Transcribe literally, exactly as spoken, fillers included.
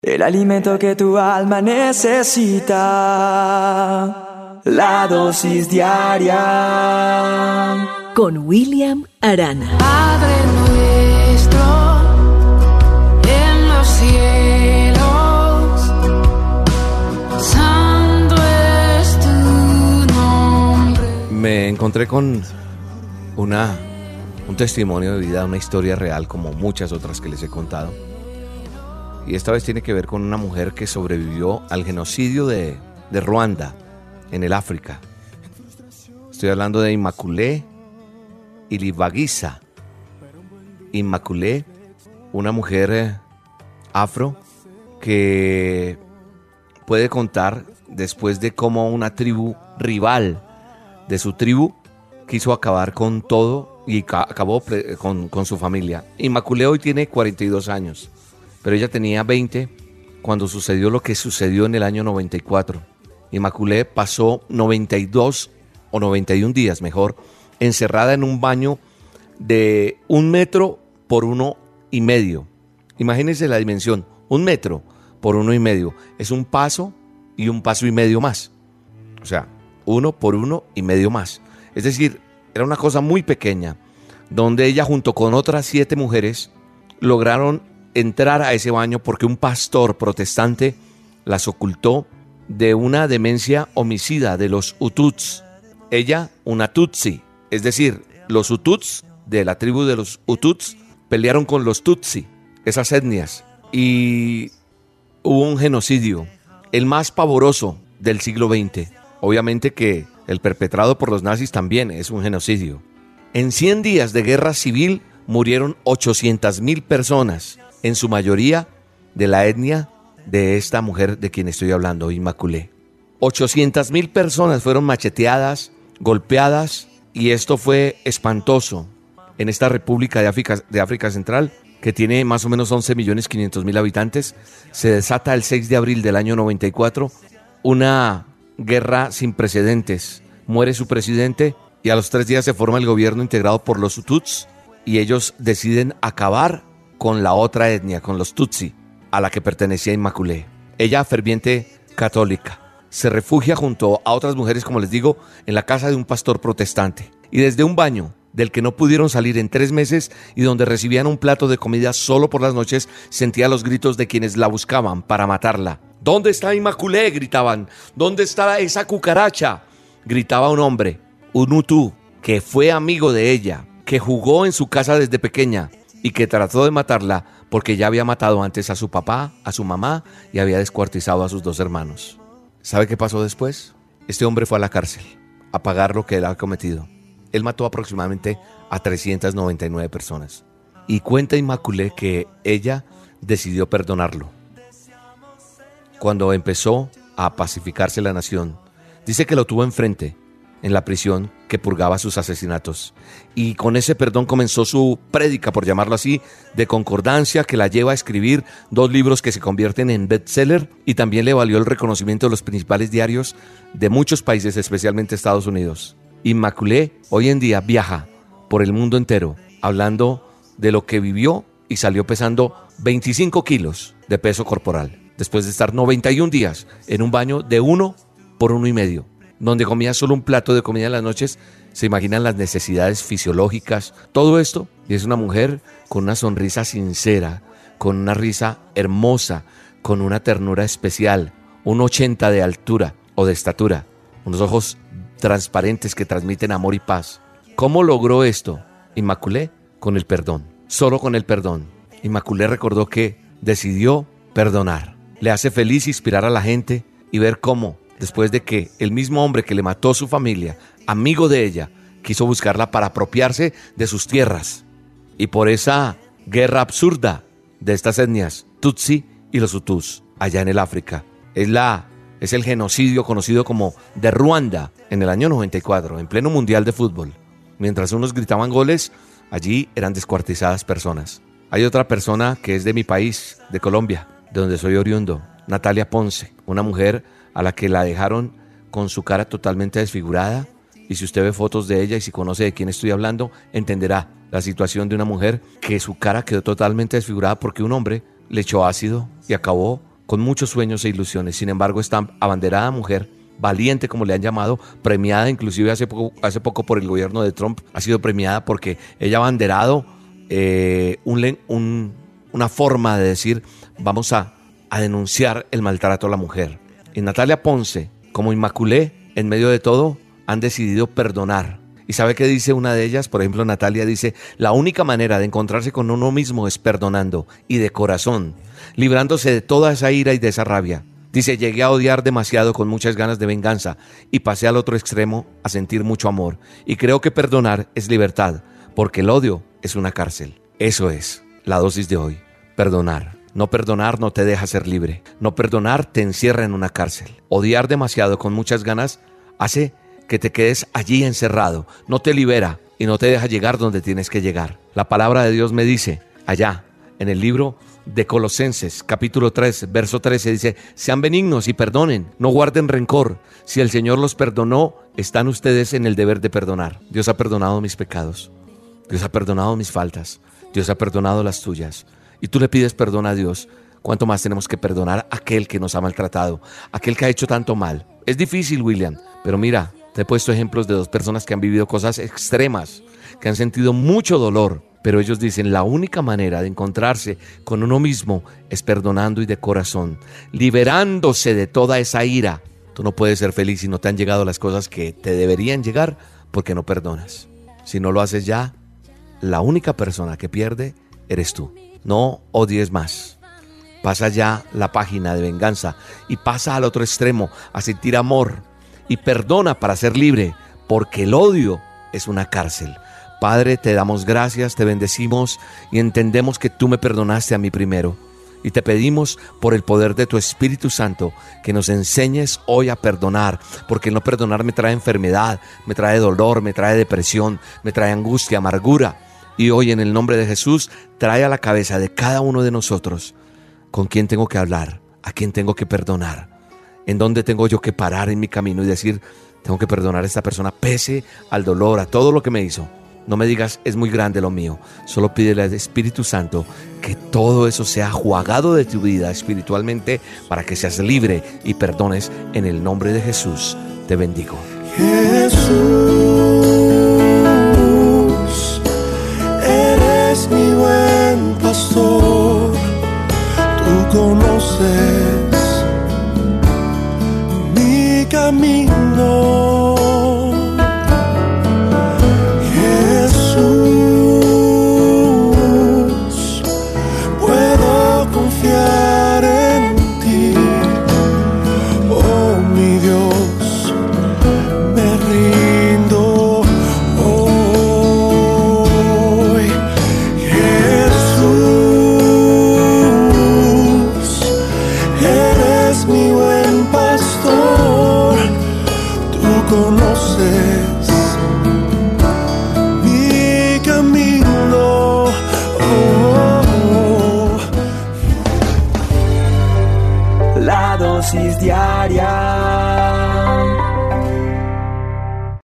El alimento que tu alma necesita, la dosis diaria. Con William Arana. Padre nuestro en los cielos, santo es tu nombre. Me encontré con una, un testimonio de vida, una historia real como muchas otras que les he contado. Y esta vez tiene que ver con una mujer que sobrevivió al genocidio de, de Ruanda, en el África. Estoy hablando de Immaculée Ilibagiza. Immaculée, una mujer eh, afro que puede contar después de cómo una tribu rival de su tribu quiso acabar con todo y ca- acabó pre- con, con su familia. Immaculée hoy tiene cuarenta y dos años. Pero ella tenía veinte cuando sucedió lo que sucedió en el año noventa y cuatro. Immaculée pasó noventa y dos o noventa y uno días, mejor, encerrada en un baño de un metro por uno y medio. Imagínense la dimensión, un metro por uno y medio. Es un paso y un paso y medio más. O sea, uno por uno y medio más. Es decir, era una cosa muy pequeña, donde ella junto con otras siete mujeres lograron entrar a ese baño porque un pastor protestante las ocultó de una demencia homicida de los Hutus. Ella, una Tutsi, es decir, los Hutus de la tribu de los Hutus pelearon con los Tutsi, esas etnias, y hubo un genocidio, el más pavoroso del siglo veinte. Obviamente que el perpetrado por los nazis también es un genocidio. En cien días de guerra civil murieron ochocientas mil personas, en su mayoría de la etnia de esta mujer de quien estoy hablando, Immaculée. ochocientas mil personas fueron macheteadas, golpeadas, y esto fue espantoso en esta República de África, de África Central, que tiene más o menos once millones quinientos mil habitantes. Se desata el seis de abril del año noventa y cuatro una guerra sin precedentes. Muere su presidente y a los tres días se forma el gobierno integrado por los Hutus, y ellos deciden acabar con la otra etnia, con los Tutsi, a la que pertenecía Immaculée. Ella, ferviente católica, se refugia junto a otras mujeres, como les digo, en la casa de un pastor protestante. Y desde un baño del que no pudieron salir en tres meses y donde recibían un plato de comida solo por las noches, sentía los gritos de quienes la buscaban para matarla. ¿Dónde está Immaculée?, gritaban. ¿Dónde está esa cucaracha?, gritaba un hombre, un Hutu, que fue amigo de ella, que jugó en su casa desde pequeña y que trató de matarla porque ya había matado antes a su papá, a su mamá, y había descuartizado a sus dos hermanos. ¿Sabe qué pasó después? Este hombre fue a la cárcel a pagar lo que él había cometido. Él mató aproximadamente a trescientas noventa y nueve personas. Y cuenta Immaculée que ella decidió perdonarlo. Cuando empezó a pacificarse la nación, dice que lo tuvo enfrente, en la prisión que purgaba sus asesinatos. Y con ese perdón comenzó su prédica, por llamarlo así, de concordancia, que la lleva a escribir dos libros que se convierten en bestseller, y también le valió el reconocimiento de los principales diarios de muchos países, especialmente Estados Unidos. Immaculée hoy en día viaja por el mundo entero hablando de lo que vivió y salió pesando veinticinco kilos de peso corporal, después de estar noventa y un días en un baño de uno por uno y medio, donde comía solo un plato de comida en las noches. Se imaginan las necesidades fisiológicas, todo esto. Y es una mujer con una sonrisa sincera, con una risa hermosa, con una ternura especial, un ochenta de altura o de estatura, unos ojos transparentes que transmiten amor y paz. ¿Cómo logró esto Immaculée? Con el perdón, solo con el perdón. Immaculée recordó que decidió perdonar. Le hace feliz inspirar a la gente y ver cómo, después de que el mismo hombre que le mató a su familia, amigo de ella, quiso buscarla para apropiarse de sus tierras. Y por esa guerra absurda de estas etnias, Tutsi y los Hutus, allá en el África. Es, la, es el genocidio conocido como de Ruanda, en el año noventa y cuatro, en pleno mundial de fútbol. Mientras unos gritaban goles, allí eran descuartizadas personas. Hay otra persona que es de mi país, de Colombia, de donde soy oriundo, Natalia Ponce, una mujer a la que la dejaron con su cara totalmente desfigurada, y si usted ve fotos de ella y si conoce de quién estoy hablando, entenderá la situación de una mujer que su cara quedó totalmente desfigurada porque un hombre le echó ácido y acabó con muchos sueños e ilusiones. Sin embargo, esta abanderada mujer, valiente como le han llamado, premiada inclusive hace poco, hace poco por el gobierno de Trump, ha sido premiada porque ella ha abanderado eh, un, un, una forma de decir, vamos a, a denunciar el maltrato a la mujer. Y Natalia Ponce, como Inmaculé, en medio de todo, han decidido perdonar. ¿Y sabe qué dice una de ellas? Por ejemplo, Natalia dice, la única manera de encontrarse con uno mismo es perdonando, y de corazón, librándose de toda esa ira y de esa rabia. Dice, llegué a odiar demasiado con muchas ganas de venganza y pasé al otro extremo a sentir mucho amor. Y creo que perdonar es libertad, porque el odio es una cárcel. Eso es la dosis de hoy, perdonar. No perdonar no te deja ser libre. No perdonar te encierra en una cárcel. Odiar demasiado con muchas ganas hace que te quedes allí encerrado. No te libera y no te deja llegar donde tienes que llegar. La palabra de Dios me dice, allá, en el libro de Colosenses, capítulo tres, verso trece, dice, sean benignos y perdonen, no guarden rencor. Si el Señor los perdonó, están ustedes en el deber de perdonar. Dios ha perdonado mis pecados. Dios ha perdonado mis faltas. Dios ha perdonado las tuyas. Y tú le pides perdón a Dios. ¿Cuánto más tenemos que perdonar a aquel que nos ha maltratado? Aquel que ha hecho tanto mal. Es difícil, William, pero mira, te he puesto ejemplos de dos personas que han vivido cosas extremas, que han sentido mucho dolor, pero ellos dicen, la única manera de encontrarse con uno mismo es perdonando y de corazón, liberándose de toda esa ira. Tú no puedes ser feliz si no te han llegado las cosas que te deberían llegar porque no perdonas. Si no lo haces ya, la única persona que pierde eres tú. No odies más. Pasa ya la página de venganza y pasa al otro extremo a sentir amor. Y perdona para ser libre, porque el odio es una cárcel. Padre, te damos gracias, te bendecimos y entendemos que tú me perdonaste a mí primero. Y te pedimos por el poder de tu Espíritu Santo que nos enseñes hoy a perdonar, porque el no perdonar me trae enfermedad, me trae dolor, me trae depresión, me trae angustia, amargura. Y hoy en el nombre de Jesús trae a la cabeza de cada uno de nosotros con quién tengo que hablar, a quién tengo que perdonar. ¿En dónde tengo yo que parar en mi camino y decir, tengo que perdonar a esta persona pese al dolor, a todo lo que me hizo? No me digas, es muy grande lo mío. Solo pídele al Espíritu Santo que todo eso sea jugado de tu vida espiritualmente para que seas libre y perdones en el nombre de Jesús. Te bendigo. Jesús, eres mi buen pastor. Tú conoces camino. Jesús, puedo confiar en ti. Oh, mi Dios, me rindo hoy. Jesús, eres mi buen pastor. Conoces mi camino. Oh. La dosis diaria